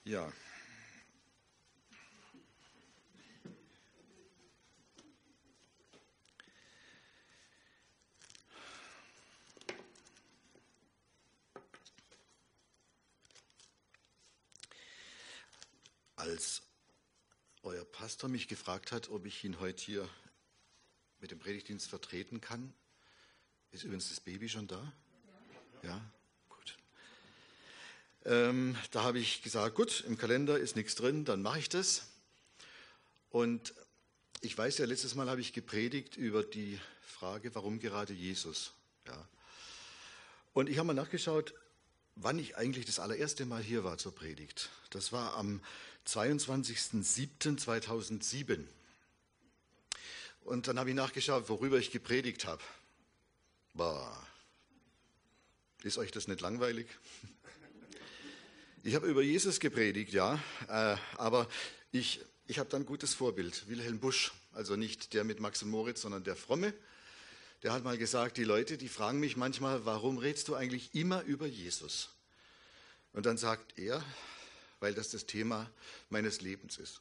Ja. Als euer Pastor mich gefragt hat, ob ich ihn heute hier mit dem Predigtdienst vertreten kann, ist übrigens das Baby schon da? Ja, gut. Da habe ich gesagt, gut, im Kalender ist nichts drin, dann mache ich das. Und ich weiß ja, letztes Mal habe ich gepredigt über die Frage, warum gerade Jesus? Ja. Und ich habe mal nachgeschaut, wann ich eigentlich das allererste Mal hier war zur Predigt. Das war am 22.07.2007. Und dann habe ich nachgeschaut, worüber ich gepredigt habe. Boah, ist euch das nicht langweilig? Ich habe über Jesus gepredigt, ja, aber ich habe dann ein gutes Vorbild, Wilhelm Busch, also nicht der mit Max und Moritz, sondern der Fromme. Der hat mal gesagt, die Leute, die fragen mich manchmal, warum redest du eigentlich immer über Jesus? Und dann sagt er, weil das Thema meines Lebens ist.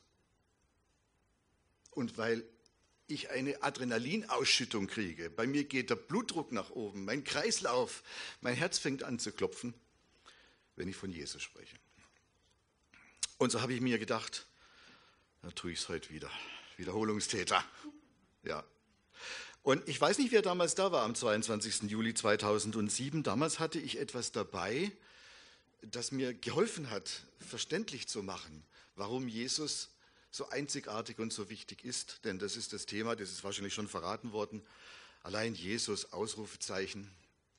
Und weil ich eine Adrenalinausschüttung kriege. Bei mir geht der Blutdruck nach oben, mein Kreislauf, mein Herz fängt an zu klopfen, wenn ich von Jesus spreche. Und so habe ich mir gedacht, da tue ich es heute wieder. Wiederholungstäter. Ja. Und ich weiß nicht, wer damals da war am 22. Juli 2007. Damals hatte ich etwas dabei, das mir geholfen hat, verständlich zu machen, warum Jesus so einzigartig und so wichtig ist. Denn das ist das Thema, das ist wahrscheinlich schon verraten worden. Allein Jesus, Ausrufezeichen.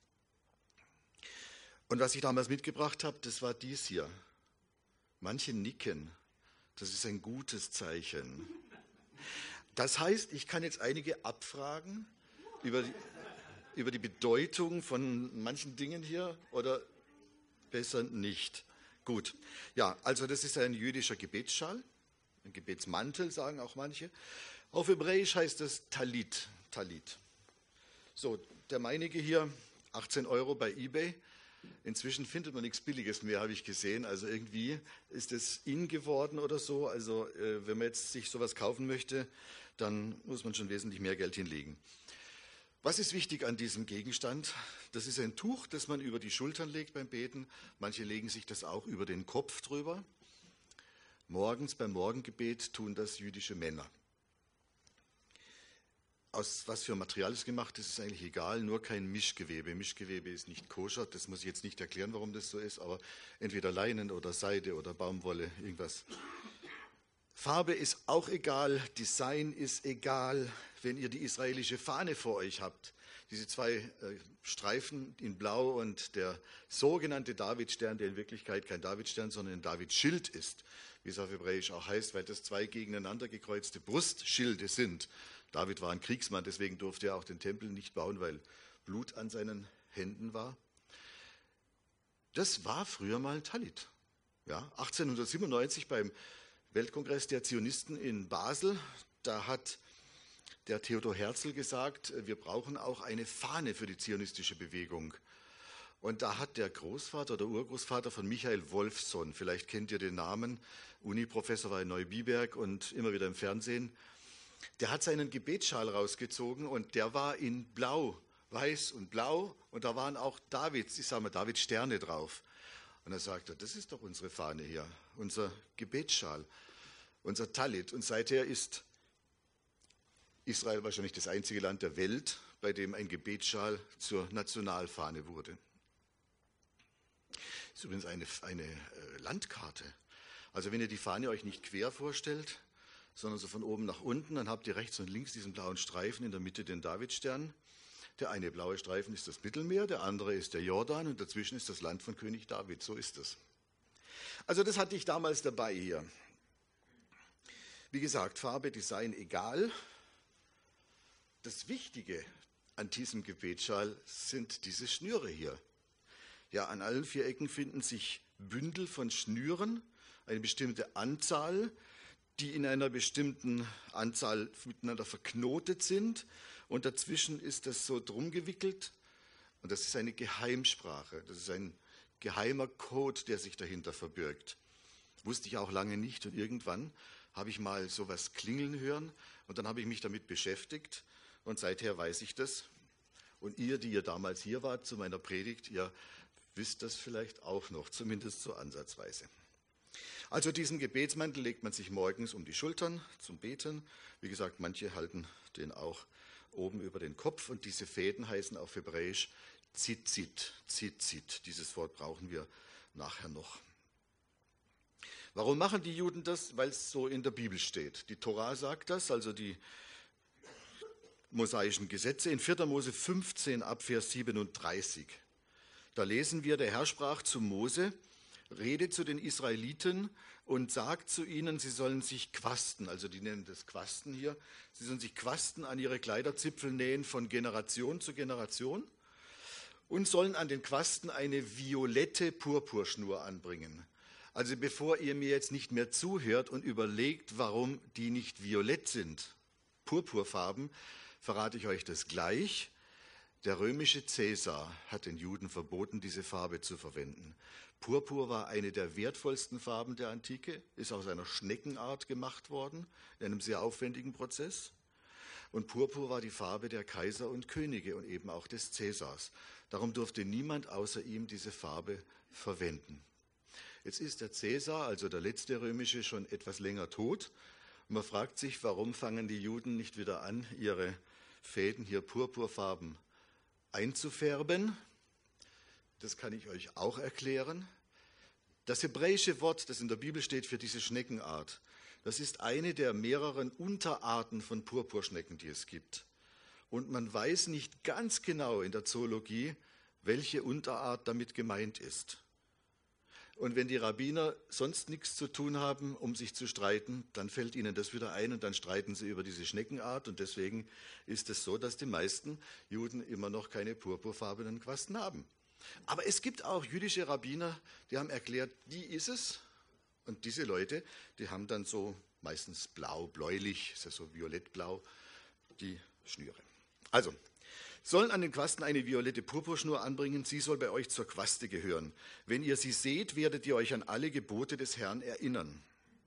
Und was ich damals mitgebracht habe, das war dies hier. Manche nicken. Das ist ein gutes Zeichen. Das heißt, ich kann jetzt einige abfragen über die Bedeutung von manchen Dingen hier oder besser nicht. Gut. Ja, also das ist ein jüdischer Gebetsschal, ein Gebetsmantel, sagen auch manche. Auf Hebräisch heißt es Talit. Talit. So, der meinige hier, 18 € bei eBay. Inzwischen findet man nichts Billiges mehr, habe ich gesehen. Also irgendwie ist es in geworden oder so. Also wenn man jetzt sich sowas kaufen möchte, dann muss man schon wesentlich mehr Geld hinlegen. Was ist wichtig an diesem Gegenstand? Das ist ein Tuch, das man über die Schultern legt beim Beten. Manche legen sich das auch über den Kopf drüber. Morgens beim Morgengebet tun das jüdische Männer. Aus was für Material es gemacht ist, ist eigentlich egal, nur kein Mischgewebe. Mischgewebe ist nicht koscher, das muss ich jetzt nicht erklären, warum das so ist, aber entweder Leinen oder Seide oder Baumwolle, irgendwas. Farbe ist auch egal, Design ist egal, wenn ihr die israelische Fahne vor euch habt. Diese zwei Streifen in Blau und der sogenannte Davidstern, der in Wirklichkeit kein Davidstern, sondern ein Davidschild ist, wie es auf Hebräisch auch heißt, weil das zwei gegeneinander gekreuzte Brustschilde sind. David war ein Kriegsmann, deswegen durfte er auch den Tempel nicht bauen, weil Blut an seinen Händen war. Das war früher mal ein Talit. Ja, 1897 beim Weltkongress der Zionisten in Basel, da hat der Theodor Herzl gesagt, wir brauchen auch eine Fahne für die zionistische Bewegung. Und da hat der Großvater oder Urgroßvater von Michael Wolffsohn, vielleicht kennt ihr den Namen, Uni-Professor war in Neubiberg und immer wieder im Fernsehen, der hat seinen Gebetsschal rausgezogen und der war in Blau, Weiß und Blau und da waren auch Davids Sterne drauf. Und er sagte, das ist doch unsere Fahne hier, unser Gebetsschal, unser Talit. Und seither ist Israel wahrscheinlich das einzige Land der Welt, bei dem ein Gebetsschal zur Nationalfahne wurde. Das ist übrigens eine Landkarte. Also wenn ihr die Fahne euch nicht quer vorstellt, sondern so von oben nach unten, dann habt ihr rechts und links diesen blauen Streifen, in der Mitte den Davidstern. Der eine blaue Streifen ist das Mittelmeer, der andere ist der Jordan und dazwischen ist das Land von König David. So ist es. Also das hatte ich damals dabei hier. Wie gesagt, Farbe, Design, egal. Das Wichtige an diesem Gebetsschal sind diese Schnüre hier. Ja, an allen 4 Ecken finden sich Bündel von Schnüren, eine bestimmte Anzahl, die in einer bestimmten Anzahl miteinander verknotet sind. Und dazwischen ist das so drum gewickelt. Und das ist eine Geheimsprache. Das ist ein geheimer Code, der sich dahinter verbirgt. Wusste ich auch lange nicht. Und irgendwann habe ich mal sowas klingeln hören und dann habe ich mich damit beschäftigt und seither weiß ich das. Und ihr, die ihr damals hier wart zu meiner Predigt, ihr wisst das vielleicht auch noch, zumindest so ansatzweise. Also diesen Gebetsmantel legt man sich morgens um die Schultern zum Beten. Wie gesagt, manche halten den auch oben über den Kopf und diese Fäden heißen auf Hebräisch Tzitzit, Tzitzit. Dieses Wort brauchen wir nachher noch. Warum machen die Juden das? Weil es so in der Bibel steht. Die Tora sagt das, also die mosaischen Gesetze in 4. Mose 15 ab Vers 37. Da lesen wir, der Herr sprach zu Mose, rede zu den Israeliten und sagt zu ihnen, sie sollen sich Quasten, also die nennen das Quasten hier, sie sollen sich Quasten an ihre Kleiderzipfel nähen von Generation zu Generation und sollen an den Quasten eine violette Purpurschnur anbringen. Also bevor ihr mir jetzt nicht mehr zuhört und überlegt, warum die nicht violett sind, Purpurfarben, verrate ich euch das gleich. Der römische Cäsar hat den Juden verboten, diese Farbe zu verwenden. Purpur war eine der wertvollsten Farben der Antike, ist aus einer Schneckenart gemacht worden, in einem sehr aufwendigen Prozess. Und Purpur war die Farbe der Kaiser und Könige und eben auch des Cäsars. Darum durfte niemand außer ihm diese Farbe verwenden. Jetzt ist der Cäsar, also der letzte römische, schon etwas länger tot. Und man fragt sich, warum fangen die Juden nicht wieder an, ihre Fäden hier purpurfarben einzufärben. Das kann ich euch auch erklären. Das hebräische Wort, das in der Bibel steht für diese Schneckenart, das ist eine der mehreren Unterarten von Purpurschnecken, die es gibt. Und man weiß nicht ganz genau in der Zoologie, welche Unterart damit gemeint ist. Und wenn die Rabbiner sonst nichts zu tun haben, um sich zu streiten, dann fällt ihnen das wieder ein und dann streiten sie über diese Schneckenart. Und deswegen ist es so, dass die meisten Juden immer noch keine purpurfarbenen Quasten haben. Aber es gibt auch jüdische Rabbiner, die haben erklärt, die ist es. Und diese Leute, die haben dann so meistens blau, bläulich, ist ja so violettblau, die Schnüre. Also, sollen an den Quasten eine violette Purpurschnur anbringen, sie soll bei euch zur Quaste gehören. Wenn ihr sie seht, werdet ihr euch an alle Gebote des Herrn erinnern.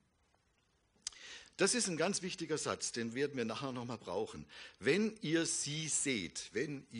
Das ist ein ganz wichtiger Satz, den werden wir nachher nochmal brauchen. Wenn ihr sie seht,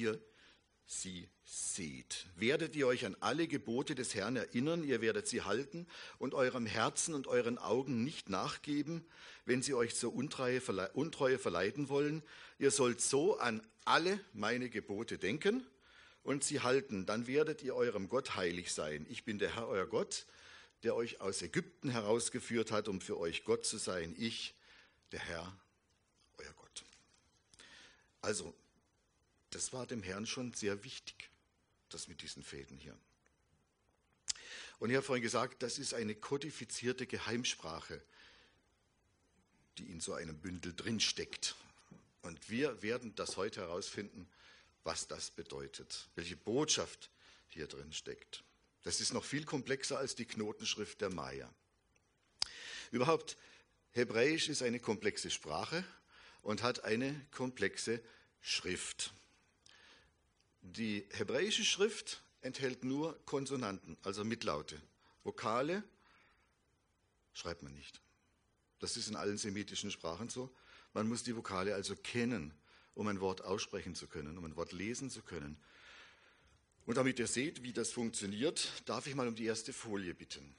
werdet ihr euch an alle Gebote des Herrn erinnern, ihr werdet sie halten und eurem Herzen und euren Augen nicht nachgeben, wenn sie euch zur Untreue verleiten wollen. Ihr sollt so an alle meine Gebote denken und sie halten, dann werdet ihr eurem Gott heilig sein. Ich bin der Herr, euer Gott, der euch aus Ägypten herausgeführt hat, um für euch Gott zu sein. Ich, der Herr, euer Gott. Also, das war dem Herrn schon sehr wichtig, das mit diesen Fäden hier. Und ich habe vorhin gesagt, das ist eine kodifizierte Geheimsprache, die in so einem Bündel drinsteckt. Und wir werden das heute herausfinden, was das bedeutet, welche Botschaft hier drin steckt. Das ist noch viel komplexer als die Knotenschrift der Maya. Überhaupt, Hebräisch ist eine komplexe Sprache und hat eine komplexe Schrift. Die hebräische Schrift enthält nur Konsonanten, also Mitlaute. Vokale schreibt man nicht. Das ist in allen semitischen Sprachen so. Man muss die Vokale also kennen, um ein Wort aussprechen zu können, um ein Wort lesen zu können. Und damit ihr seht, wie das funktioniert, darf ich mal um die erste Folie bitten.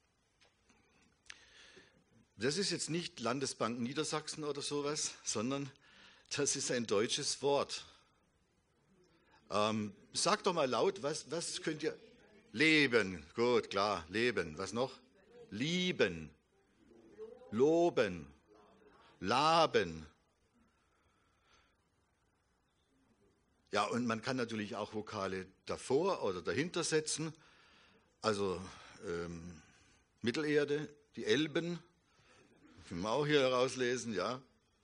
Das ist jetzt nicht Landesbank Niedersachsen oder sowas, sondern das ist ein deutsches Wort. Sagt doch mal laut, was könnt ihr? Leben, gut, klar, leben. Was noch? Lieben, loben, laben. Ja, und man kann natürlich auch Vokale davor oder dahinter setzen. Also Mittelerde, die Elben, können wir auch hier herauslesen, ja.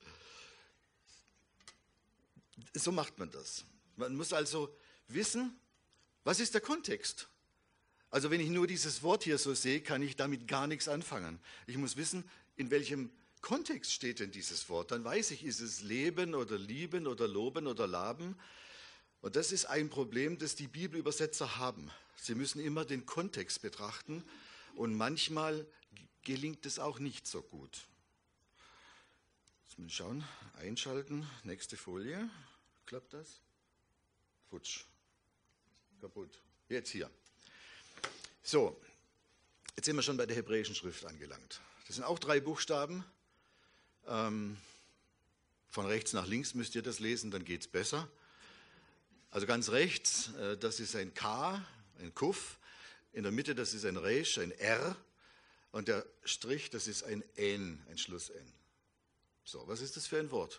So macht man das. Man muss also wissen, was ist der Kontext? Also wenn ich nur dieses Wort hier so sehe, kann ich damit gar nichts anfangen. Ich muss wissen, in welchem Kontext steht denn dieses Wort. Dann weiß ich, ist es leben oder lieben oder loben oder laben. Und das ist ein Problem, das die Bibelübersetzer haben. Sie müssen immer den Kontext betrachten und manchmal gelingt es auch nicht so gut. Jetzt mal schauen, einschalten, nächste Folie. Klappt das? Futsch. Kaputt. Jetzt hier. So, jetzt sind wir schon bei der hebräischen Schrift angelangt. Das sind auch 3 Buchstaben. Von rechts nach links müsst ihr das lesen, dann geht es besser. Also ganz rechts, das ist ein K, ein Kuf. In der Mitte, das ist ein Resh, ein R. Und der Strich, das ist ein N, ein Schluss-N. So, was ist das für ein Wort?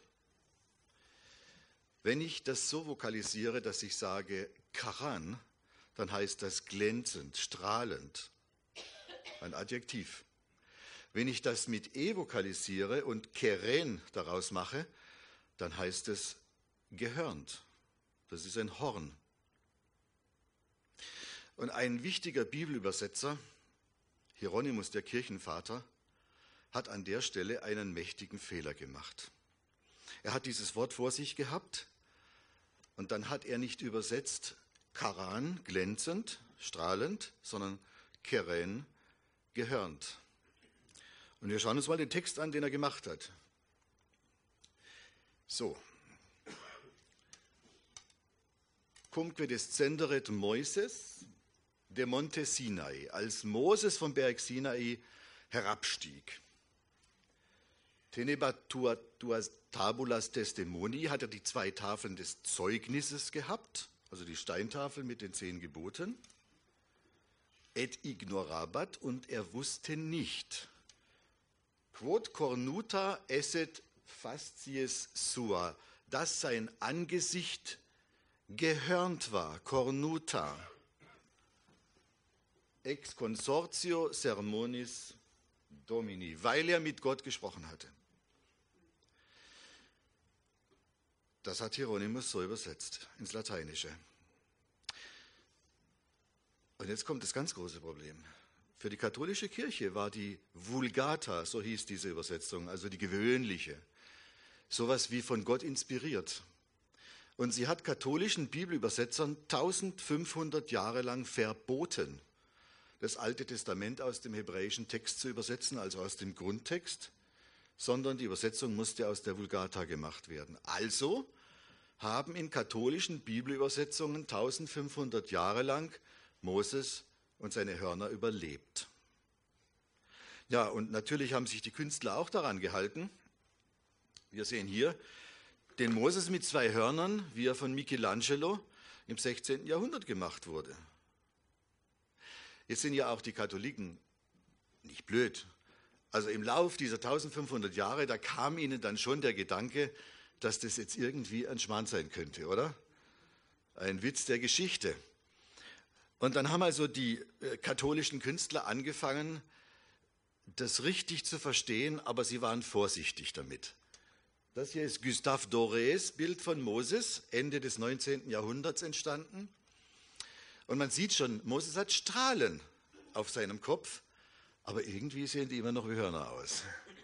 Wenn ich das so vokalisiere, dass ich sage Karan, dann heißt das glänzend, strahlend. Ein Adjektiv. Wenn ich das mit E vokalisiere und Keren daraus mache, dann heißt es gehörnt. Das ist ein Horn. Und ein wichtiger Bibelübersetzer, Hieronymus, der Kirchenvater, hat an der Stelle einen mächtigen Fehler gemacht. Er hat dieses Wort vor sich gehabt und dann hat er nicht übersetzt Karan, glänzend, strahlend, sondern Keren, gehörnt. Und wir schauen uns mal den Text an, den er gemacht hat. So. Cumque descenderet Moises de Monte Sinai, als Moses vom Berg Sinai herabstieg. Tenebat tuas tabulas testimoni, hat er die 2 Tafeln des Zeugnisses gehabt, also die Steintafel mit den 10 Geboten. Et ignorabat, und er wusste nicht. Quod cornuta esset fascies sua, dass sein Angesicht gehörnt war, cornuta. Ex consortio sermonis domini, weil er mit Gott gesprochen hatte. Das hat Hieronymus so übersetzt ins Lateinische. Und jetzt kommt das ganz große Problem. Für die katholische Kirche war die Vulgata, so hieß diese Übersetzung, also die gewöhnliche, sowas wie von Gott inspiriert. Und sie hat katholischen Bibelübersetzern 1500 Jahre lang verboten, das Alte Testament aus dem hebräischen Text zu übersetzen, also aus dem Grundtext, sondern die Übersetzung musste aus der Vulgata gemacht werden. Also haben in katholischen Bibelübersetzungen 1500 Jahre lang Moses und seine Hörner überlebt. Ja, und natürlich haben sich die Künstler auch daran gehalten. Wir sehen hier den Moses mit 2 Hörnern, wie er von Michelangelo im 16. Jahrhundert gemacht wurde. Jetzt sind ja auch die Katholiken nicht blöd. Also im Lauf dieser 1500 Jahre, da kam ihnen dann schon der Gedanke, dass das jetzt irgendwie ein Schmarrn sein könnte, oder? Ein Witz der Geschichte. Und dann haben also die katholischen Künstler angefangen, das richtig zu verstehen, aber sie waren vorsichtig damit. Das hier ist Gustave Dorés Bild von Moses, Ende des 19. Jahrhunderts entstanden. Und man sieht schon, Moses hat Strahlen auf seinem Kopf, aber irgendwie sehen die immer noch wie Hörner aus.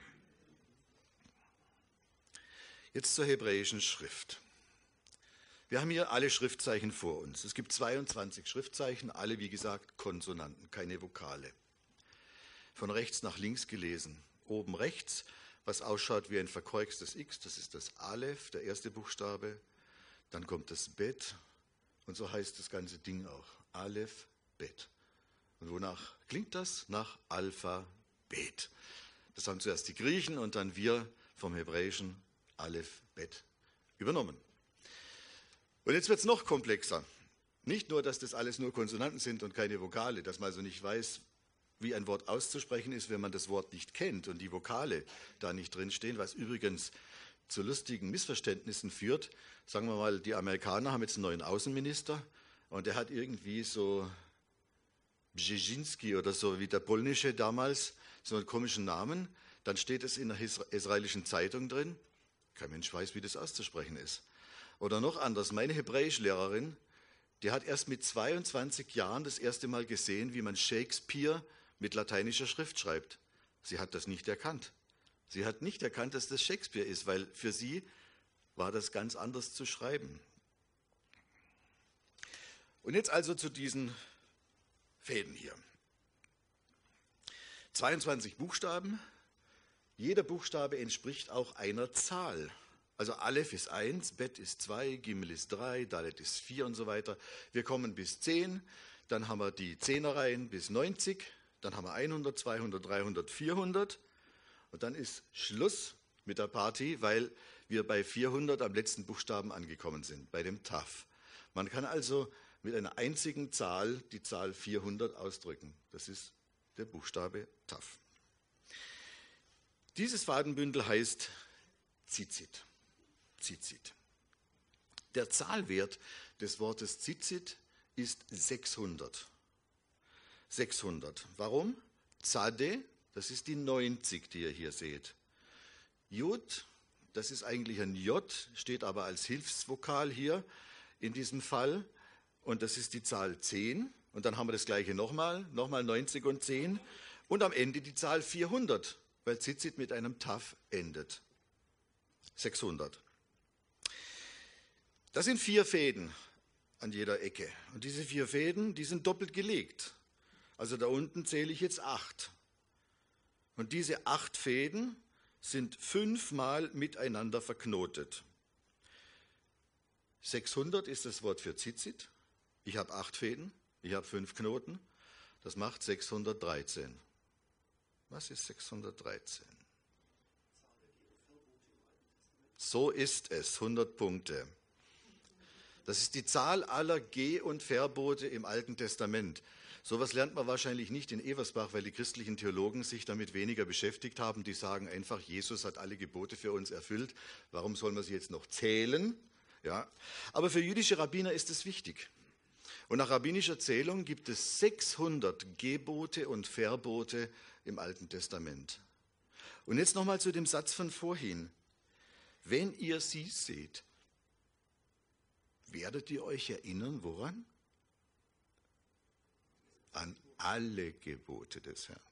Jetzt zur hebräischen Schrift. Wir haben hier alle Schriftzeichen vor uns. Es gibt 22 Schriftzeichen, alle wie gesagt Konsonanten, keine Vokale. Von rechts nach links gelesen. Oben rechts, was ausschaut wie ein verkorkstes X, das ist das Aleph, der erste Buchstabe. Dann kommt das Bet und so heißt das ganze Ding auch. Aleph, Bet. Und wonach klingt das? Nach Alphabet. Das haben zuerst die Griechen und dann wir vom Hebräischen Aleph, Bet übernommen. Und jetzt wird es noch komplexer. Nicht nur, dass das alles nur Konsonanten sind und keine Vokale, dass man also nicht weiß, wie ein Wort auszusprechen ist, wenn man das Wort nicht kennt und die Vokale da nicht drinstehen, was übrigens zu lustigen Missverständnissen führt. Sagen wir mal, die Amerikaner haben jetzt einen neuen Außenminister und der hat irgendwie so Brzezinski oder so wie der polnische damals, so einen komischen Namen. Dann steht es in der israelischen Zeitung drin. Kein Mensch weiß, wie das auszusprechen ist. Oder noch anders, meine Hebräischlehrerin, die hat erst mit 22 Jahren das erste Mal gesehen, wie man Shakespeare mit lateinischer Schrift schreibt. Sie hat das nicht erkannt. Sie hat nicht erkannt, dass das Shakespeare ist, weil für sie war das ganz anders zu schreiben. Und jetzt also zu diesen Fäden hier. 22 Buchstaben. Jeder Buchstabe entspricht auch einer Zahl. Also Aleph ist 1, Bet ist 2, Gimel ist 3, Dalet ist 4 und so weiter. Wir kommen bis 10, dann haben wir die Zehnerreihen bis 90, dann haben wir 100, 200, 300, 400 und dann ist Schluss mit der Party, weil wir bei 400 am letzten Buchstaben angekommen sind, bei dem Taf. Man kann also mit einer einzigen Zahl die Zahl 400 ausdrücken. Das ist der Buchstabe Taf. Dieses Fadenbündel heißt Tzitzit. Tzitzit. Der Zahlwert des Wortes Tzitzit ist 600. 600. Warum? Zade, das ist die 90, die ihr hier seht. Jud, das ist eigentlich ein J, steht aber als Hilfsvokal hier in diesem Fall. Und das ist die Zahl 10. Und dann haben wir das gleiche nochmal 90 und 10. Und am Ende die Zahl 400, weil Tzitzit mit einem Taf endet. 600. Das sind 4 Fäden an jeder Ecke. Und diese 4 Fäden, die sind doppelt gelegt. Also da unten zähle ich jetzt 8. Und diese 8 Fäden sind 5-mal miteinander verknotet. 600 ist das Wort für Tzitzit. Ich habe 8 Fäden, ich habe 5 Knoten. Das macht 613. Was ist 613? So ist es, 100 Punkte. Das ist die Zahl aller Geh- und Verbote im Alten Testament. Sowas lernt man wahrscheinlich nicht in Eversbach, weil die christlichen Theologen sich damit weniger beschäftigt haben. Die sagen einfach, Jesus hat alle Gebote für uns erfüllt. Warum soll man sie jetzt noch zählen? Ja. Aber für jüdische Rabbiner ist es wichtig. Und nach rabbinischer Zählung gibt es 600 Gebote und Verbote im Alten Testament. Und jetzt nochmal zu dem Satz von vorhin. Wenn ihr sie seht, werdet ihr euch erinnern, woran? An alle Gebote des Herrn.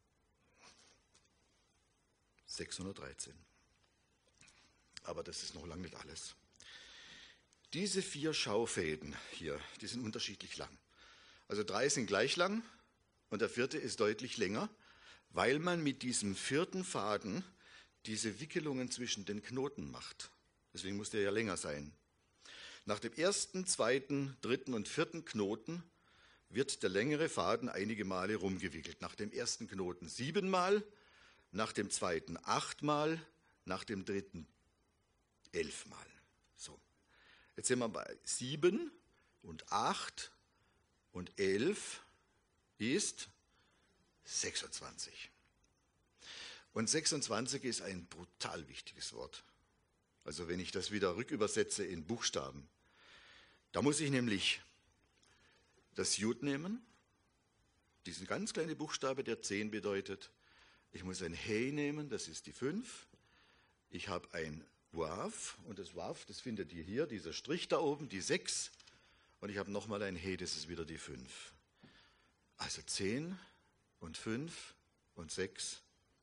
613. Aber das ist noch lange nicht alles. Diese 4 Schaufäden hier, die sind unterschiedlich lang. Also 3 sind gleich lang und der 4. ist deutlich länger, weil man mit diesem 4. Faden diese Wickelungen zwischen den Knoten macht. Deswegen muss der ja länger sein. Nach dem 1., 2., 3. und 4. Knoten wird der längere Faden einige Male rumgewickelt. Nach dem 1. Knoten 7 Mal, nach dem 2. 8 Mal, nach dem 3. 11 Mal. So. Jetzt sind wir bei 7 und 8 und 11 ist 26. Und 26 ist ein brutal wichtiges Wort. Also wenn ich das wieder rückübersetze in Buchstaben. Da muss ich nämlich das Jud nehmen, diesen ganz kleine Buchstabe, der 10 bedeutet. Ich muss ein Hey nehmen, das ist die 5. Ich habe ein Wav und das Wav, das findet ihr hier, dieser Strich da oben, die 6. Und ich habe nochmal ein Hey, das ist wieder die 5. Also 10 und 5 und 6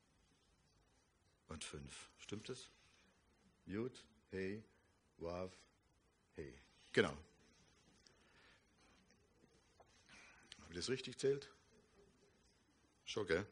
und 5. Stimmt das? Jud, Hey, Wav, Hey. Genau. Habe ich das richtig zählt? Schon, gell?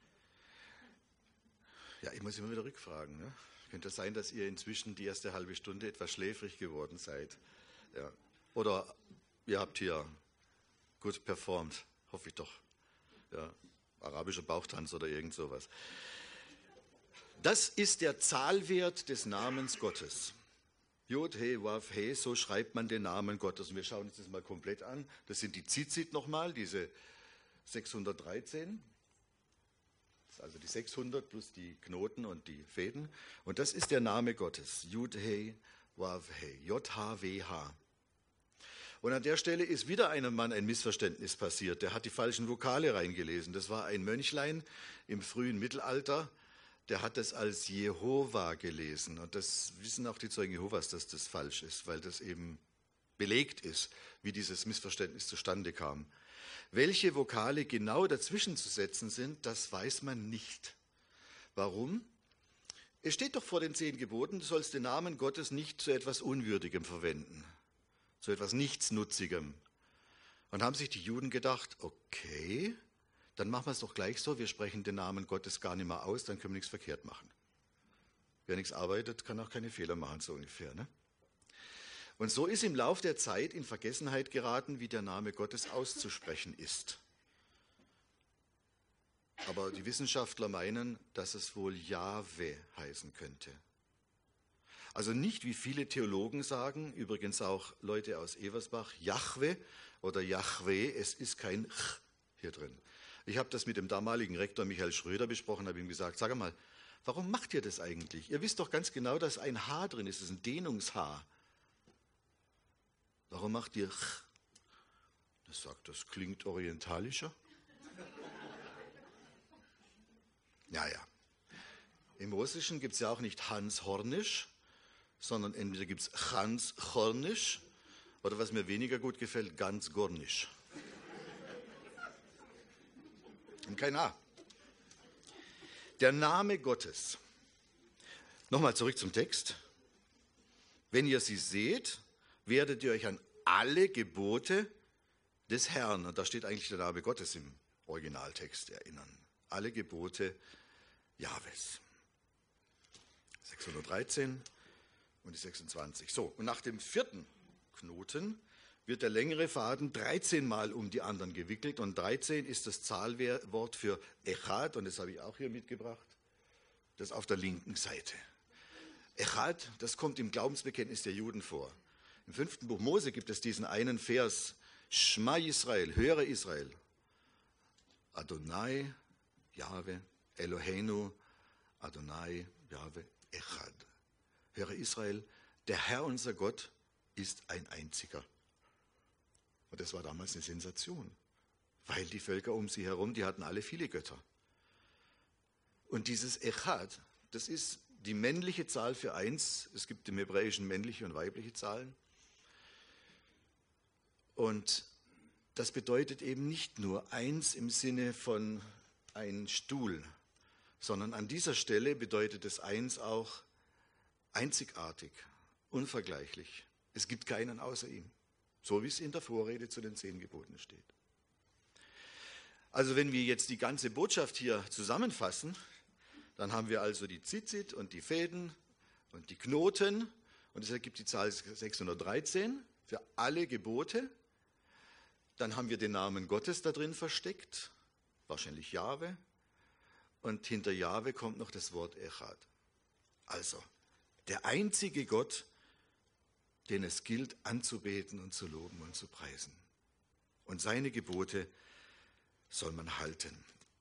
Ja, ich muss immer wieder rückfragen. Ne? Könnte es sein, dass ihr inzwischen die erste halbe Stunde etwas schläfrig geworden seid? Ja. Oder ihr habt hier gut performt, hoffe ich doch. Ja. Arabischer Bauchtanz oder irgend sowas. Das ist der Zahlwert des Namens Gottes. Jod, He, Wav, He, so schreibt man den Namen Gottes. Und wir schauen uns das mal komplett an. Das sind die Tzitzit nochmal, diese 613. Das ist also die 600 plus die Knoten und die Fäden. Und das ist der Name Gottes. Jud, He, Wav, He. J-H-W-H. Und an der Stelle ist wieder einem Mann ein Missverständnis passiert. Der hat die falschen Vokale reingelesen. Das war ein Mönchlein im frühen Mittelalter. Der hat das als Jehova gelesen. Und das wissen auch die Zeugen Jehovas, dass das falsch ist, weil das eben belegt ist, wie dieses Missverständnis zustande kam. Welche Vokale genau dazwischen zu setzen sind, das weiß man nicht. Warum? Es steht doch vor den 10 Geboten, du sollst den Namen Gottes nicht zu etwas Unwürdigem verwenden, zu etwas Nichtsnutzigem. Und haben sich die Juden gedacht, okay, Dann machen wir es doch gleich so, wir sprechen den Namen Gottes gar nicht mehr aus, dann können wir nichts verkehrt machen. Wer nichts arbeitet, kann auch keine Fehler machen, so ungefähr. Ne? Und so ist im Lauf der Zeit in Vergessenheit geraten, wie der Name Gottes auszusprechen ist. Aber die Wissenschaftler meinen, dass es wohl Jahwe heißen könnte. Also nicht, wie viele Theologen sagen, übrigens auch Leute aus Eversbach, Jahwe oder Jahwe, es ist kein Ch hier drin. Ich habe das mit dem damaligen Rektor Michael Schröder besprochen, habe ihm gesagt, sag mal, warum macht ihr das eigentlich? Ihr wisst doch ganz genau, dass ein H drin ist, das ist ein Dehnungs-H. Warum macht ihr Ch? Das sagt, das klingt orientalischer. Ja. Im Russischen gibt es ja auch nicht Hans Hornisch, sondern entweder gibt es Hans Chornisch oder was mir weniger gut gefällt, ganz Gornisch. Und kein A. Der Name Gottes. Nochmal zurück zum Text. Wenn ihr sie seht, werdet ihr euch an alle Gebote des Herrn, und da steht eigentlich der Name Gottes im Originaltext, erinnern. Alle Gebote Jahwes. 613 und die 26. So, und nach dem 4. Knoten wird der längere Faden 13 Mal um die anderen gewickelt und 13 ist das Zahlwort für Echad, und das habe ich auch hier mitgebracht, das auf der linken Seite. Echad, das kommt im Glaubensbekenntnis der Juden vor. Im 5. Buch Mose gibt es diesen einen Vers, Shma Yisrael, höre Israel, Adonai, Jahwe, Eloheinu, Adonai, Jahwe, Echad. Höre Israel, der Herr unser Gott ist ein einziger. Und das war damals eine Sensation, weil die Völker um sie herum, die hatten alle viele Götter. Und dieses Echad, das ist die männliche Zahl für eins. Es gibt im Hebräischen männliche und weibliche Zahlen. Und das bedeutet eben nicht nur eins im Sinne von ein Stuhl, sondern an dieser Stelle bedeutet es eins auch einzigartig, unvergleichlich. Es gibt keinen außer ihm, so wie es in der Vorrede zu den 10 Geboten steht. Also wenn wir jetzt die ganze Botschaft hier zusammenfassen, dann haben wir also die Tzitzit und die Fäden und die Knoten, und das ergibt die Zahl 613 für alle Gebote. Dann haben wir den Namen Gottes da drin versteckt, wahrscheinlich Jahwe, und hinter Jahwe kommt noch das Wort Echad. Also der einzige Gott, den es gilt anzubeten und zu loben und zu preisen. Und seine Gebote soll man halten.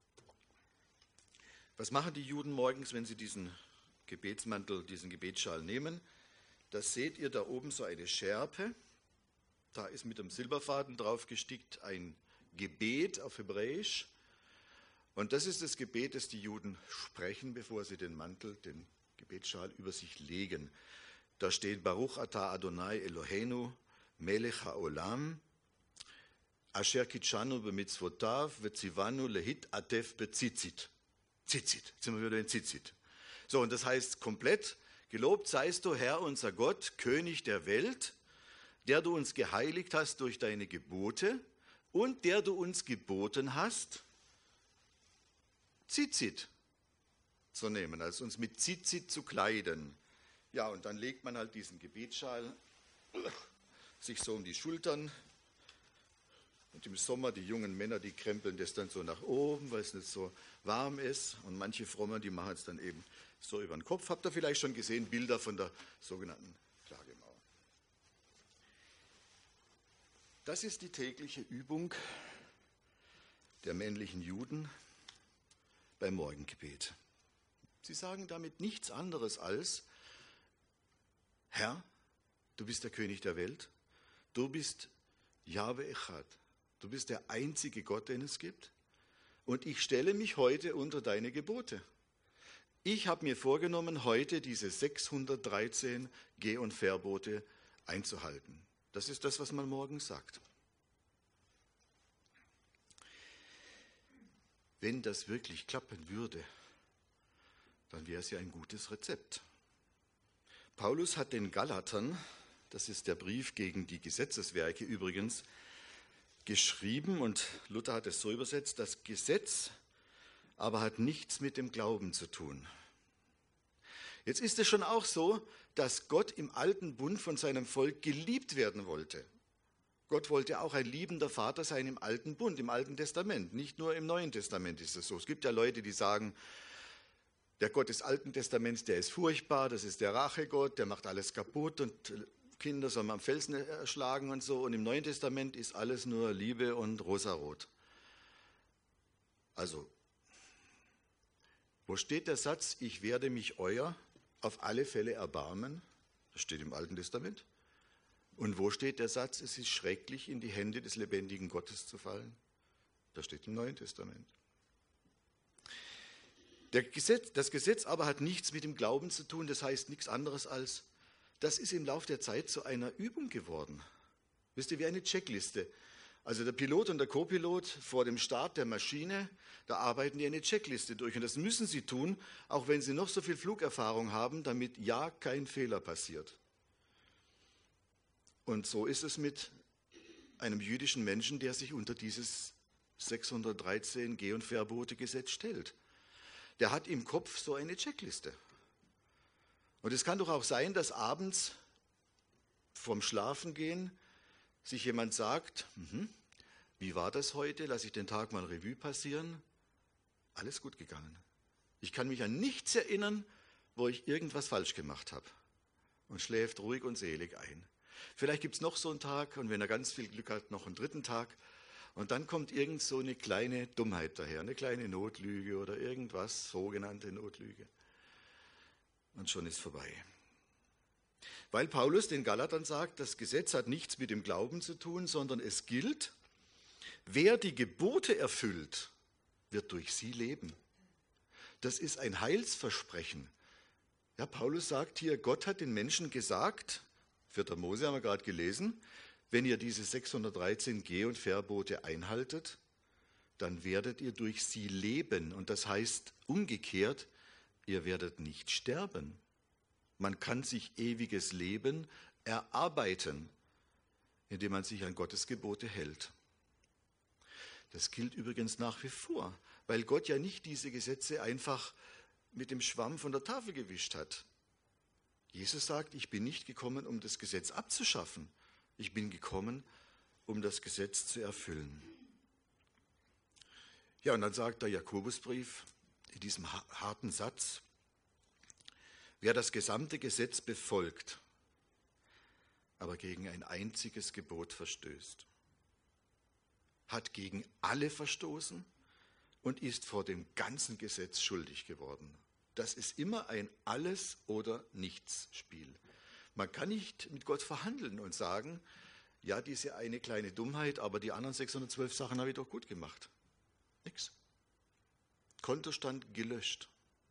Was machen die Juden morgens, wenn sie diesen Gebetsmantel, diesen Gebetsschal nehmen? Das seht ihr da oben, so eine Schärpe. Da ist mit dem Silberfaden drauf gestickt ein Gebet auf Hebräisch. Und das ist das Gebet, das die Juden sprechen, bevor sie den Mantel, den Gebetsschal über sich legen. Da steht Baruch atah Adonai Eloheinu, Melech haolam, Asher kitschanu b'mitzvotav, v'tzivanu lehit atef bezitzit. Zitzit, jetzt sind wir wieder in Zitzit. So, und das heißt komplett, gelobt seist du, Herr, unser Gott, König der Welt, der du uns geheiligt hast durch deine Gebote und der du uns geboten hast, Zitzit zu nehmen, also uns mit Zitzit zu kleiden. Ja, und dann legt man halt diesen Gebetsschal sich so um die Schultern. Und im Sommer, die jungen Männer, die krempeln das dann so nach oben, weil es nicht so warm ist. Und manche Frommer, die machen es dann eben so über den Kopf. Habt ihr vielleicht schon gesehen, Bilder von der sogenannten Klagemauer. Das ist die tägliche Übung der männlichen Juden beim Morgengebet. Sie sagen damit nichts anderes als, Herr, du bist der König der Welt, du bist Jahwe Echad, du bist der einzige Gott, den es gibt, und ich stelle mich heute unter deine Gebote. Ich habe mir vorgenommen, heute diese 613 Geh- und Verbote einzuhalten. Das ist das, was man morgens sagt. Wenn das wirklich klappen würde, dann wäre es ja ein gutes Rezept. Paulus hat den Galatern, das ist der Brief gegen die Gesetzeswerke übrigens, geschrieben und Luther hat es so übersetzt: Das Gesetz aber hat nichts mit dem Glauben zu tun. Jetzt ist es schon auch so, dass Gott im alten Bund von seinem Volk geliebt werden wollte. Gott wollte auch ein liebender Vater sein im alten Bund, im Alten Testament. Nicht nur im Neuen Testament ist es so. Es gibt ja Leute, die sagen, der Gott des Alten Testaments, der ist furchtbar, das ist der Rachegott, der macht alles kaputt und Kinder soll man am Felsen erschlagen und so. Und im Neuen Testament ist alles nur Liebe und rosarot. Also, wo steht der Satz, ich werde mich euer auf alle Fälle erbarmen? Das steht im Alten Testament. Und wo steht der Satz, es ist schrecklich, in die Hände des lebendigen Gottes zu fallen? Das steht im Neuen Testament. Das Gesetz aber hat nichts mit dem Glauben zu tun, das heißt nichts anderes als, das ist im Laufe der Zeit zu einer Übung geworden. Wisst ihr, wie eine Checkliste. Also der Pilot und der Co-Pilot vor dem Start der Maschine, da arbeiten die eine Checkliste durch. Und das müssen sie tun, auch wenn sie noch so viel Flugerfahrung haben, damit ja kein Fehler passiert. Und so ist es mit einem jüdischen Menschen, der sich unter dieses 613 Geh- und Verbote-Gesetz stellt. Der hat im Kopf so eine Checkliste. Und es kann doch auch sein, dass abends vorm Schlafengehen sich jemand sagt, wie war das heute? Lasse ich den Tag mal Revue passieren. Alles gut gegangen. Ich kann mich an nichts erinnern, wo ich irgendwas falsch gemacht habe. Und schläft ruhig und selig ein. Vielleicht gibt es noch so einen Tag und wenn er ganz viel Glück hat, noch einen dritten Tag. Und dann kommt irgend so eine kleine Dummheit daher, eine kleine Notlüge oder irgendwas, sogenannte Notlüge. Und schon ist vorbei. Weil Paulus den Galatern sagt, das Gesetz hat nichts mit dem Glauben zu tun, sondern es gilt, wer die Gebote erfüllt, wird durch sie leben. Das ist ein Heilsversprechen. Ja, Paulus sagt hier, Gott hat den Menschen gesagt, 4. Mose haben wir gerade gelesen, wenn ihr diese 613 Geh- und Verbote einhaltet, dann werdet ihr durch sie leben. Und das heißt umgekehrt, ihr werdet nicht sterben. Man kann sich ewiges Leben erarbeiten, indem man sich an Gottes Gebote hält. Das gilt übrigens nach wie vor, weil Gott ja nicht diese Gesetze einfach mit dem Schwamm von der Tafel gewischt hat. Jesus sagt, ich bin nicht gekommen, um das Gesetz abzuschaffen. Ich bin gekommen, um das Gesetz zu erfüllen. Ja, und dann sagt der Jakobusbrief in diesem harten Satz, wer das gesamte Gesetz befolgt, aber gegen ein einziges Gebot verstößt, hat gegen alle verstoßen und ist vor dem ganzen Gesetz schuldig geworden. Das ist immer ein Alles- oder Nichts-Spiel. Man kann nicht mit Gott verhandeln und sagen, ja, diese eine kleine Dummheit, aber die anderen 612 Sachen habe ich doch gut gemacht. Nix. Kontostand gelöscht.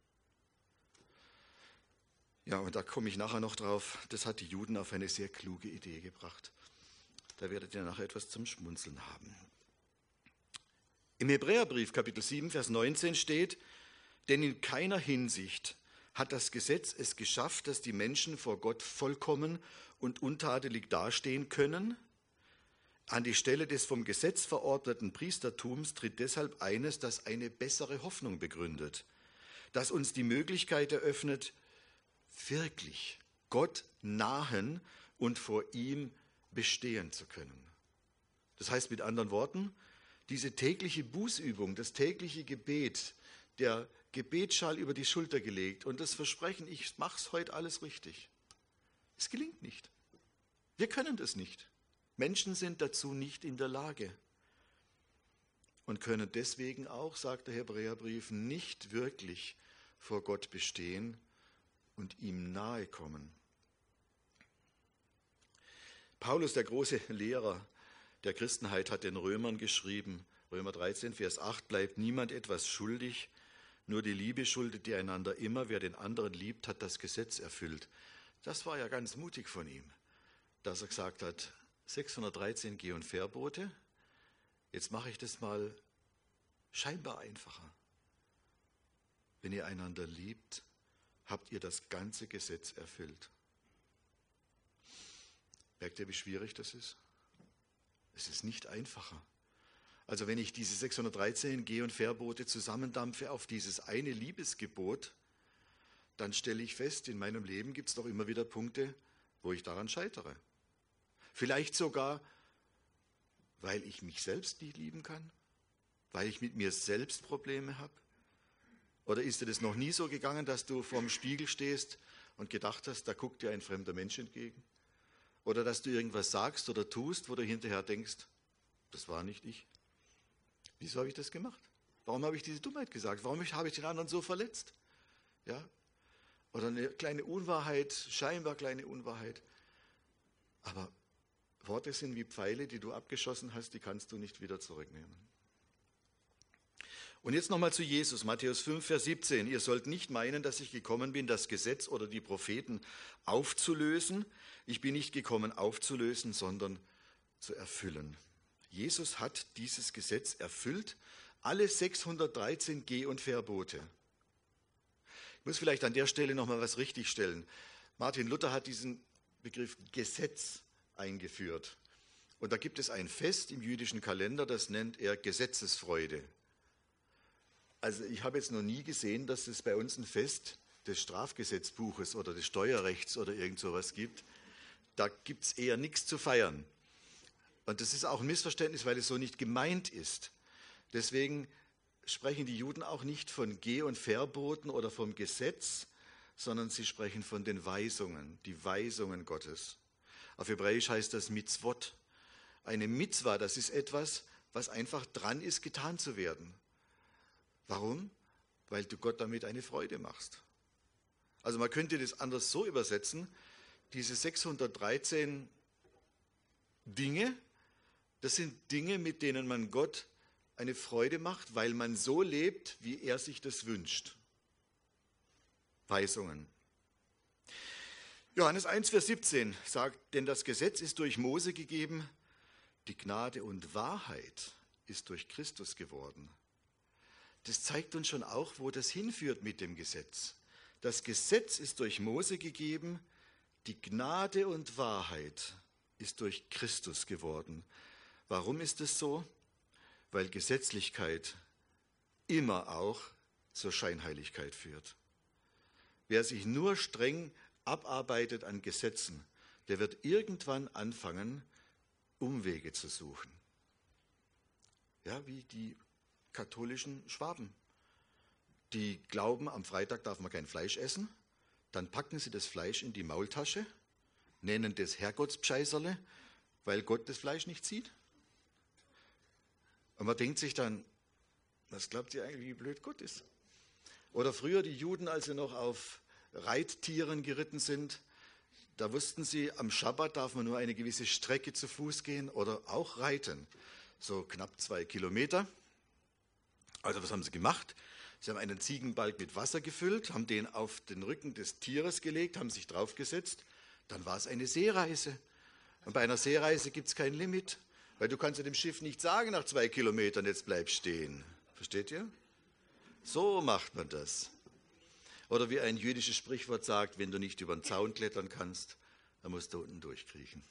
Ja, und da komme ich nachher noch drauf, das hat die Juden auf eine sehr kluge Idee gebracht. Da werdet ihr nachher etwas zum Schmunzeln haben. Im Hebräerbrief, Kapitel 7, Vers 19 steht, denn in keiner Hinsicht hat das Gesetz es geschafft, dass die Menschen vor Gott vollkommen und untadelig dastehen können. An die Stelle des vom Gesetz verordneten Priestertums tritt deshalb eines, das eine bessere Hoffnung begründet, das uns die Möglichkeit eröffnet, wirklich Gott nahen und vor ihm bestehen zu können. Das heißt mit anderen Worten, diese tägliche Bußübung, das tägliche Gebet, der Gebetsschal über die Schulter gelegt und das Versprechen, ich mache es heute alles richtig. Es gelingt nicht. Wir können das nicht. Menschen sind dazu nicht in der Lage und können deswegen auch, sagt der Hebräerbrief, nicht wirklich vor Gott bestehen und ihm nahe kommen. Paulus, der große Lehrer der Christenheit, hat den Römern geschrieben, Römer 13, Vers 8, bleibt niemand etwas schuldig, nur die Liebe schuldet ihr einander immer. Wer den anderen liebt, hat das Gesetz erfüllt. Das war ja ganz mutig von ihm, dass er gesagt hat, 613 Geh- und Verbote, jetzt mache ich das mal scheinbar einfacher. Wenn ihr einander liebt, habt ihr das ganze Gesetz erfüllt. Merkt ihr, wie schwierig das ist? Es ist nicht einfacher. Also wenn ich diese 613 Geh- und Verbote zusammendampfe auf dieses eine Liebesgebot, dann stelle ich fest, in meinem Leben gibt es doch immer wieder Punkte, wo ich daran scheitere. Vielleicht sogar, weil ich mich selbst nicht lieben kann, weil ich mit mir selbst Probleme habe. Oder ist dir das noch nie so gegangen, dass du vorm Spiegel stehst und gedacht hast, da guckt dir ein fremder Mensch entgegen? Oder dass du irgendwas sagst oder tust, wo du hinterher denkst, das war nicht ich. Wieso habe ich das gemacht? Warum habe ich diese Dummheit gesagt? Warum habe ich den anderen so verletzt? Ja? Oder eine kleine Unwahrheit, scheinbar kleine Unwahrheit. Aber Worte sind wie Pfeile, die du abgeschossen hast, die kannst du nicht wieder zurücknehmen. Und jetzt nochmal zu Jesus, Matthäus 5, Vers 17. Ihr sollt nicht meinen, dass ich gekommen bin, das Gesetz oder die Propheten aufzulösen. Ich bin nicht gekommen aufzulösen, sondern zu erfüllen. Jesus hat dieses Gesetz erfüllt, alle 613 Geh- und Verbote. Ich muss vielleicht an der Stelle nochmal was richtigstellen. Martin Luther hat diesen Begriff Gesetz eingeführt. Und da gibt es ein Fest im jüdischen Kalender, das nennt er Gesetzesfreude. Also ich habe jetzt noch nie gesehen, dass es bei uns ein Fest des Strafgesetzbuches oder des Steuerrechts oder irgend sowas gibt. Da gibt es eher nichts zu feiern. Und das ist auch ein Missverständnis, weil es so nicht gemeint ist. Deswegen sprechen die Juden auch nicht von Geh- und Verboten oder vom Gesetz, sondern sie sprechen von den Weisungen, die Weisungen Gottes. Auf Hebräisch heißt das Mitzvot. Eine Mitzwa, das ist etwas, was einfach dran ist, getan zu werden. Warum? Weil du Gott damit eine Freude machst. Also man könnte das anders so übersetzen, diese 613 Dinge, das sind Dinge, mit denen man Gott eine Freude macht, weil man so lebt, wie er sich das wünscht. Weisungen. Johannes 1, Vers 17 sagt, denn das Gesetz ist durch Mose gegeben, die Gnade und Wahrheit ist durch Christus geworden. Das zeigt uns schon auch, wo das hinführt mit dem Gesetz. Das Gesetz ist durch Mose gegeben, die Gnade und Wahrheit ist durch Christus geworden. Warum ist es so? Weil Gesetzlichkeit immer auch zur Scheinheiligkeit führt. Wer sich nur streng abarbeitet an Gesetzen, der wird irgendwann anfangen, Umwege zu suchen. Ja, wie die katholischen Schwaben. Die glauben, am Freitag darf man kein Fleisch essen, dann packen sie das Fleisch in die Maultasche, nennen das Herrgottspscheißerle, weil Gott das Fleisch nicht sieht. Und man denkt sich dann, was glaubt ihr eigentlich, wie blöd Gott ist? Oder früher die Juden, als sie noch auf Reittieren geritten sind, da wussten sie, am Schabbat darf man nur eine gewisse Strecke zu Fuß gehen oder auch reiten, so knapp 2 Kilometer. Also was haben sie gemacht? Sie haben einen Ziegenbalg mit Wasser gefüllt, haben den auf den Rücken des Tieres gelegt, haben sich draufgesetzt. Dann war es eine Seereise. Und bei einer Seereise gibt es kein Limit, weil du kannst ja dem Schiff nicht sagen nach 2 Kilometern, jetzt bleib stehen. Versteht ihr? So macht man das. Oder wie ein jüdisches Sprichwort sagt, wenn du nicht über den Zaun klettern kannst, dann musst du unten durchkriechen.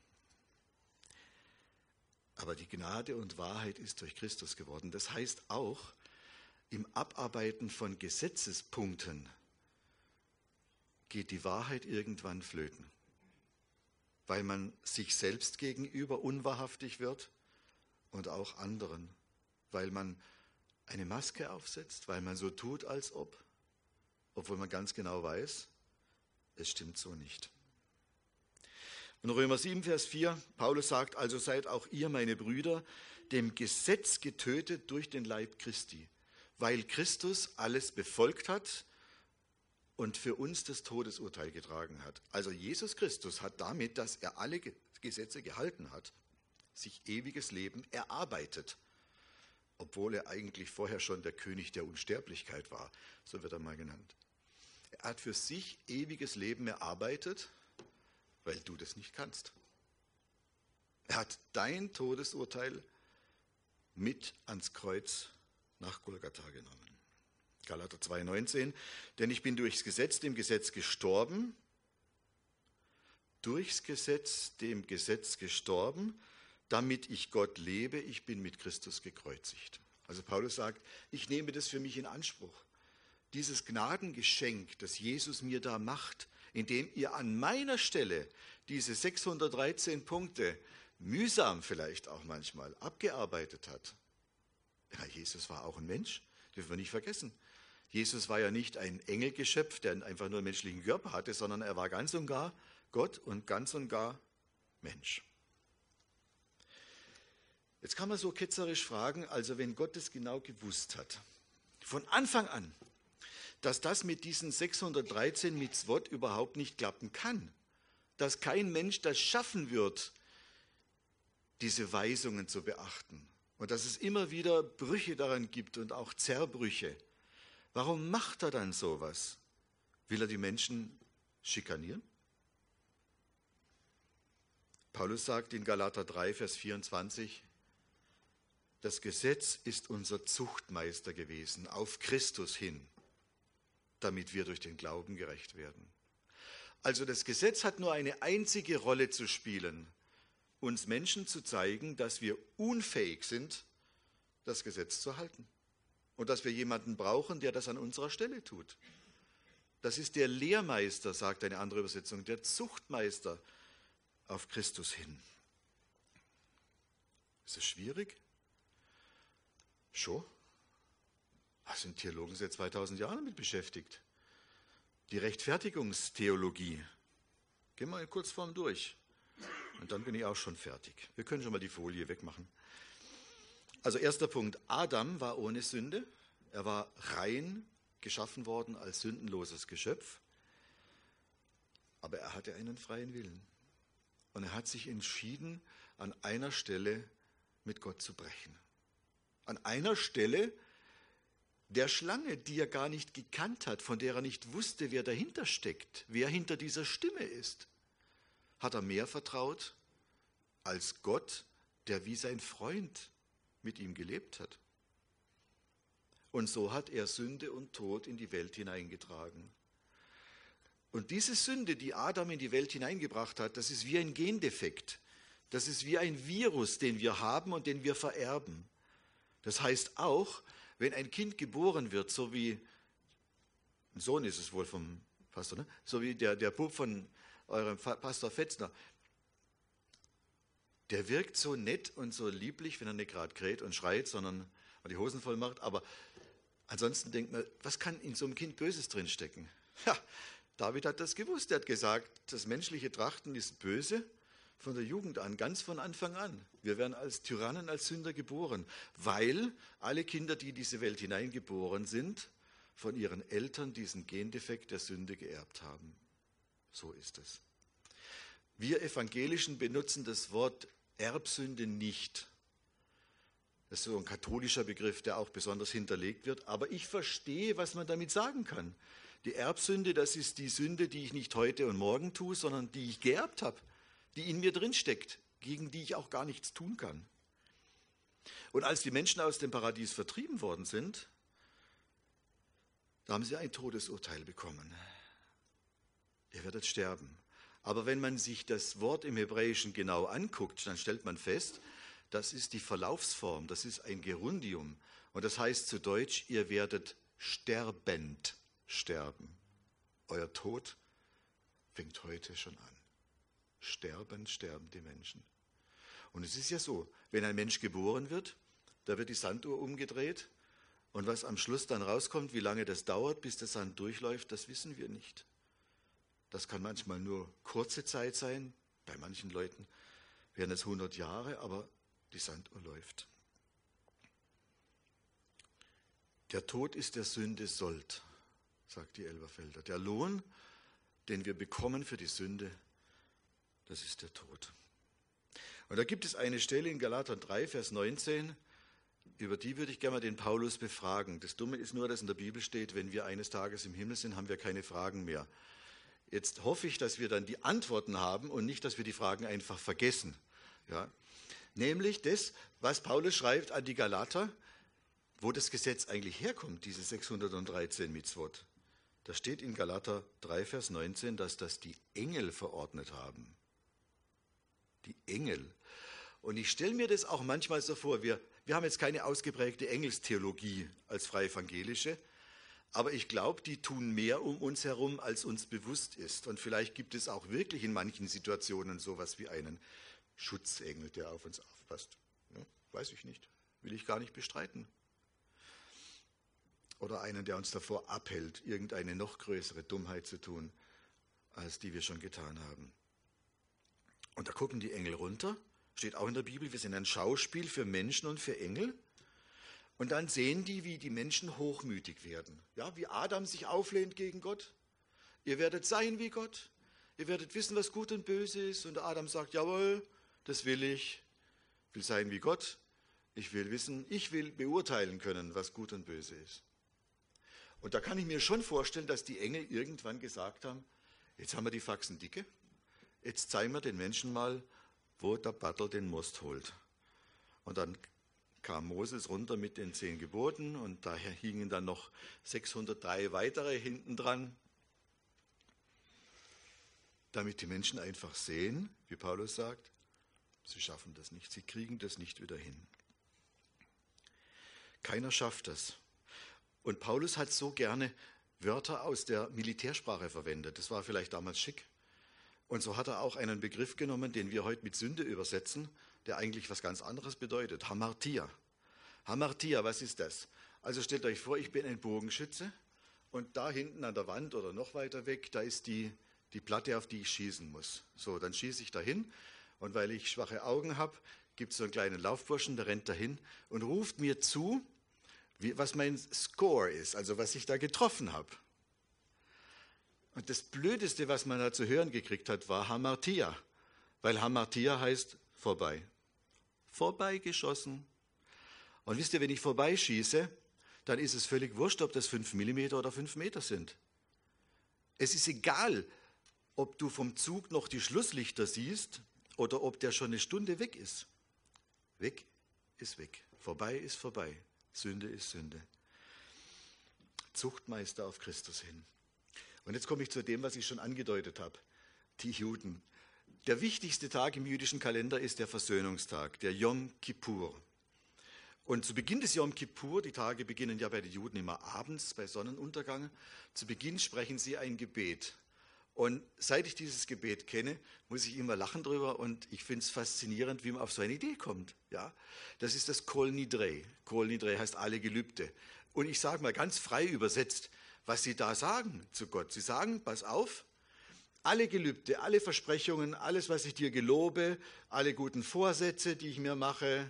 Aber die Gnade und Wahrheit ist durch Christus geworden. Das heißt auch, im Abarbeiten von Gesetzespunkten geht die Wahrheit irgendwann flöten, weil man sich selbst gegenüber unwahrhaftig wird und auch anderen, weil man eine Maske aufsetzt, weil man so tut, als ob, obwohl man ganz genau weiß, es stimmt so nicht. In Römer 7, Vers 4, Paulus sagt, also seid auch ihr, meine Brüder, dem Gesetz getötet durch den Leib Christi, weil Christus alles befolgt hat und für uns das Todesurteil getragen hat. Also Jesus Christus hat damit, dass er alle Gesetze gehalten hat, sich ewiges Leben erarbeitet, obwohl er eigentlich vorher schon der König der Unsterblichkeit war, so wird er mal genannt. Er hat für sich ewiges Leben erarbeitet, weil du das nicht kannst. Er hat dein Todesurteil mit ans Kreuz nach Golgatha genommen. Galater 2,19, denn ich bin durchs Gesetz dem Gesetz gestorben, damit ich Gott lebe, ich bin mit Christus gekreuzigt. Also Paulus sagt, ich nehme das für mich in Anspruch. Dieses Gnadengeschenk, das Jesus mir da macht, indem ihr an meiner Stelle diese 613 Punkte, mühsam vielleicht auch manchmal, abgearbeitet hat. Ja, Jesus war auch ein Mensch, dürfen wir nicht vergessen. Jesus war ja nicht ein Engelgeschöpf, der einfach nur einen menschlichen Körper hatte, sondern er war ganz und gar Gott und ganz und gar Mensch. Jetzt kann man so ketzerisch fragen, also wenn Gott es genau gewusst hat, von Anfang an, dass das mit diesen 613 Mitzvot überhaupt nicht klappen kann, dass kein Mensch das schaffen wird, diese Weisungen zu beachten und dass es immer wieder Brüche daran gibt und auch Zerbrüche. Warum macht er dann sowas? Will er die Menschen schikanieren? Paulus sagt in Galater 3, Vers 24, das Gesetz ist unser Zuchtmeister gewesen, auf Christus hin, damit wir durch den Glauben gerecht werden. Also das Gesetz hat nur eine einzige Rolle zu spielen, uns Menschen zu zeigen, dass wir unfähig sind, das Gesetz zu halten. Und dass wir jemanden brauchen, der das an unserer Stelle tut. Das ist der Lehrmeister, sagt eine andere Übersetzung, der Zuchtmeister auf Christus hin. Ist das schwierig? Schon. Da sind Theologen seit 2000 Jahren damit beschäftigt. Die Rechtfertigungstheologie. Gehen wir in Kurzform durch. Und dann bin ich auch schon fertig. Wir können schon mal die Folie wegmachen. Also erster Punkt, Adam war ohne Sünde. Er war rein geschaffen worden als sündenloses Geschöpf. Aber er hatte einen freien Willen. Und er hat sich entschieden, an einer Stelle mit Gott zu brechen. An einer Stelle der Schlange, die er gar nicht gekannt hat, von der er nicht wusste, wer dahinter steckt, wer hinter dieser Stimme ist, hat er mehr vertraut als Gott, der wie sein Freund mit ihm gelebt hat. Und so hat er Sünde und Tod in die Welt hineingetragen. Und diese Sünde, die Adam in die Welt hineingebracht hat, das ist wie ein Gendefekt. Das ist wie ein Virus, den wir haben und den wir vererben. Das heißt auch, wenn ein Kind geboren wird, so wie, ein Sohn ist es wohl vom Pastor, ne? So wie der Bub von eurem Pastor Fetzner, der wirkt so nett und so lieblich, wenn er nicht gerade kräht und schreit, sondern die Hosen voll macht. Aber ansonsten denkt man, was kann in so einem Kind Böses drinstecken? Ja, David hat das gewusst. Er hat gesagt, das menschliche Trachten ist böse von der Jugend an, ganz von Anfang an. Wir werden als Tyrannen, als Sünder geboren, weil alle Kinder, die in diese Welt hineingeboren sind, von ihren Eltern diesen Gendefekt der Sünde geerbt haben. So ist es. Wir Evangelischen benutzen das Wort Erbsünde nicht. Das ist so ein katholischer Begriff, der auch besonders hinterlegt wird. Aber ich verstehe, was man damit sagen kann. Die Erbsünde, das ist die Sünde, die ich nicht heute und morgen tue, sondern die ich geerbt habe, die in mir drin steckt, gegen die ich auch gar nichts tun kann. Und als die Menschen aus dem Paradies vertrieben worden sind, da haben sie ein Todesurteil bekommen. Ihr werdet sterben. Aber wenn man sich das Wort im Hebräischen genau anguckt, dann stellt man fest, das ist die Verlaufsform, das ist ein Gerundium. Und das heißt zu Deutsch, ihr werdet sterbend sterben. Euer Tod fängt heute schon an. Sterbend sterben die Menschen. Und es ist ja so, wenn ein Mensch geboren wird, da wird die Sanduhr umgedreht und was am Schluss dann rauskommt, wie lange das dauert, bis der Sand durchläuft, das wissen wir nicht. Das kann manchmal nur kurze Zeit sein, bei manchen Leuten wären es 100 Jahre, aber die Sanduhr läuft. Der Tod ist der Sünde Sold, sagt die Elberfelder. Der Lohn, den wir bekommen für die Sünde, das ist der Tod. Und da gibt es eine Stelle in Galater 3, Vers 19, über die würde ich gerne mal den Paulus befragen. Das Dumme ist nur, dass in der Bibel steht, wenn wir eines Tages im Himmel sind, haben wir keine Fragen mehr. Jetzt hoffe ich, dass wir dann die Antworten haben und nicht, dass wir die Fragen einfach vergessen. Ja? Nämlich das, was Paulus schreibt an die Galater, wo das Gesetz eigentlich herkommt, diese 613 Mitzvot. Da steht in Galater 3, Vers 19, dass das die Engel verordnet haben. Die Engel. Und ich stelle mir das auch manchmal so vor, wir haben jetzt keine ausgeprägte Engelstheologie als Freie Evangelische, aber ich glaube, die tun mehr um uns herum, als uns bewusst ist. Und vielleicht gibt es auch wirklich in manchen Situationen sowas wie einen Schutzengel, der auf uns aufpasst. Ja, weiß ich nicht, will ich gar nicht bestreiten. Oder einen, der uns davor abhält, irgendeine noch größere Dummheit zu tun, als die wir schon getan haben. Und da gucken die Engel runter, steht auch in der Bibel, wir sind ein Schauspiel für Menschen und für Engel. Und dann sehen die, wie die Menschen hochmütig werden. Ja, wie Adam sich auflehnt gegen Gott. Ihr werdet sein wie Gott. Ihr werdet wissen, was gut und böse ist. Und Adam sagt, jawohl, das will ich. Ich will sein wie Gott. Ich will wissen, ich will beurteilen können, was gut und böse ist. Und da kann ich mir schon vorstellen, dass die Engel irgendwann gesagt haben, jetzt haben wir die Faxen dicke. Jetzt zeigen wir den Menschen mal, wo der Battel den Most holt. Und dann kam Moses runter mit den 10 Geboten und daher hingen dann noch 603 weitere hinten dran, damit die Menschen einfach sehen, wie Paulus sagt, sie schaffen das nicht, sie kriegen das nicht wieder hin. Keiner schafft das. Und Paulus hat so gerne Wörter aus der Militärsprache verwendet. Das war vielleicht damals schick. Und so hat er auch einen Begriff genommen, den wir heute mit Sünde übersetzen, der eigentlich was ganz anderes bedeutet. Hamartia. Hamartia, was ist das? Also stellt euch vor, ich bin ein Bogenschütze und da hinten an der Wand oder noch weiter weg, da ist die Platte, auf die ich schießen muss. So, dann schieße ich dahin und weil ich schwache Augen habe, gibt es so einen kleinen Laufburschen, der rennt dahin und ruft mir zu, was mein Score ist, also was ich da getroffen habe. Und das Blödeste, was man da zu hören gekriegt hat, war Hamartia, weil Hamartia heißt vorbei. Vorbeigeschossen. Und wisst ihr, wenn ich vorbeischieße, dann ist es völlig wurscht, ob das 5 mm oder 5 Meter sind. Es ist egal, ob du vom Zug noch die Schlusslichter siehst oder ob der schon eine Stunde weg ist. Weg ist weg. Vorbei ist vorbei. Sünde ist Sünde. Zuchtmeister auf Christus hin. Und jetzt komme ich zu dem, was ich schon angedeutet habe. Die Juden. Der wichtigste Tag im jüdischen Kalender ist der Versöhnungstag, der Yom Kippur. Und zu Beginn des Yom Kippur, die Tage beginnen ja bei den Juden immer abends, bei Sonnenuntergang, zu Beginn sprechen sie ein Gebet. Und seit ich dieses Gebet kenne, muss ich immer lachen drüber und ich finde es faszinierend, wie man auf so eine Idee kommt. Ja? Das ist das Kol Nidre. Kol Nidre heißt alle Gelübde. Und ich sage mal ganz frei übersetzt, was sie da sagen zu Gott. Sie sagen, pass auf, alle Gelübde, alle Versprechungen, alles, was ich dir gelobe, alle guten Vorsätze, die ich mir mache,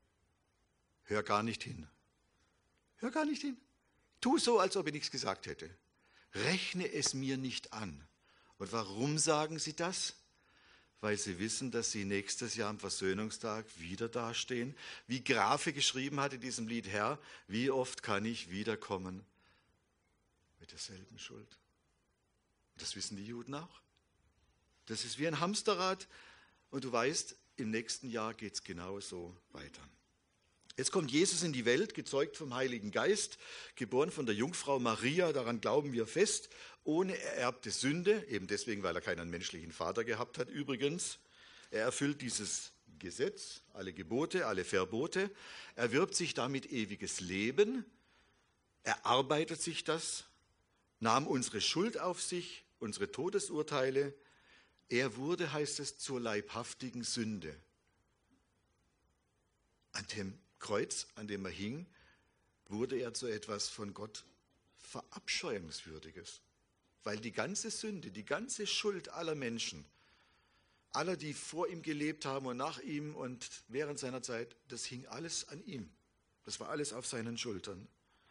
hör gar nicht hin. Hör gar nicht hin. Tu so, als ob ich nichts gesagt hätte. Rechne es mir nicht an. Und warum sagen sie das? Weil sie wissen, dass sie nächstes Jahr am Versöhnungstag wieder dastehen. Wie Grafe geschrieben hat in diesem Lied, Herr, wie oft kann ich wiederkommen mit derselben Schuld? Das wissen die Juden auch. Das ist wie ein Hamsterrad und du weißt, im nächsten Jahr geht es genauso weiter. Jetzt kommt Jesus in die Welt, gezeugt vom Heiligen Geist, geboren von der Jungfrau Maria, daran glauben wir fest, ohne ererbte Sünde, eben deswegen, weil er keinen menschlichen Vater gehabt hat übrigens. Er erfüllt dieses Gesetz, alle Gebote, alle Verbote, erwirbt sich damit ewiges Leben, erarbeitet sich das, nahm unsere Schuld auf sich, unsere Todesurteile. Er wurde, heißt es, zur leibhaftigen Sünde. An dem Kreuz, an dem er hing, wurde er zu etwas von Gott Verabscheuungswürdiges. Weil die ganze Sünde, die ganze Schuld aller Menschen, aller, die vor ihm gelebt haben und nach ihm und während seiner Zeit, das hing alles an ihm. Das war alles auf seinen Schultern.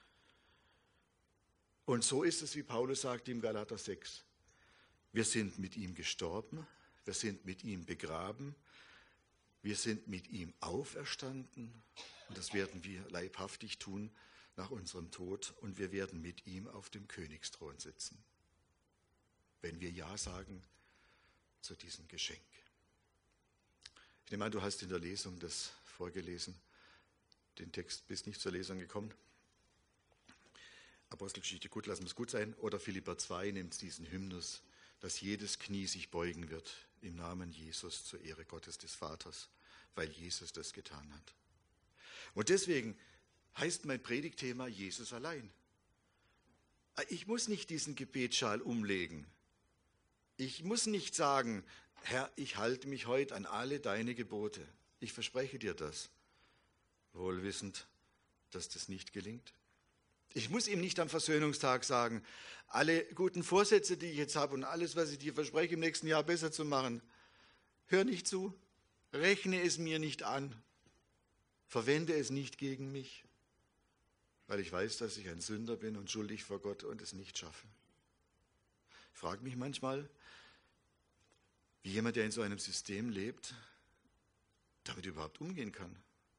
Und so ist es, wie Paulus sagt im Galater 6. Wir sind mit ihm gestorben, wir sind mit ihm begraben, wir sind mit ihm auferstanden und das werden wir leibhaftig tun nach unserem Tod und wir werden mit ihm auf dem Königsthron sitzen, wenn wir Ja sagen zu diesem Geschenk. Ich nehme an, du hast in der Lesung das vorgelesen, den Text bist nicht zur Lesung gekommen. Apostelgeschichte, gut, lassen wir es gut sein. Oder Philipper 2 nimmt diesen Hymnus, dass jedes Knie sich beugen wird im Namen Jesus zur Ehre Gottes des Vaters. weil Jesus das getan hat. Und deswegen heißt mein Predigtthema Jesus allein. Ich muss nicht diesen Gebetsschal umlegen. Ich muss nicht sagen, Herr, ich halte mich heute an alle deine Gebote. Ich verspreche dir das, wohl wissend, dass das nicht gelingt. Ich muss ihm nicht am Versöhnungstag sagen, alle guten Vorsätze, die ich jetzt habe und alles, was ich dir verspreche, im nächsten Jahr besser zu machen, hör nicht zu, rechne es mir nicht an, verwende es nicht gegen mich, weil ich weiß, dass ich ein Sünder bin und schuldig vor Gott und es nicht schaffe. Ich frage mich manchmal, wie jemand, der in so einem System lebt, damit überhaupt umgehen kann.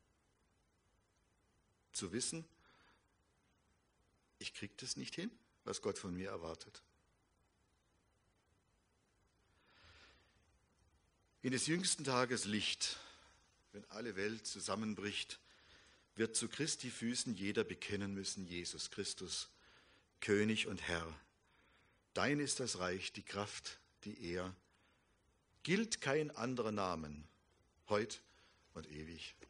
Zu wissen, ich kriege das nicht hin, was Gott von mir erwartet. In des jüngsten Tages Licht, wenn alle Welt zusammenbricht, wird zu Christi Füßen jeder bekennen müssen, Jesus Christus, König und Herr. Dein ist das Reich, die Kraft, die Ehr. Gilt kein anderer Namen, heut und ewig.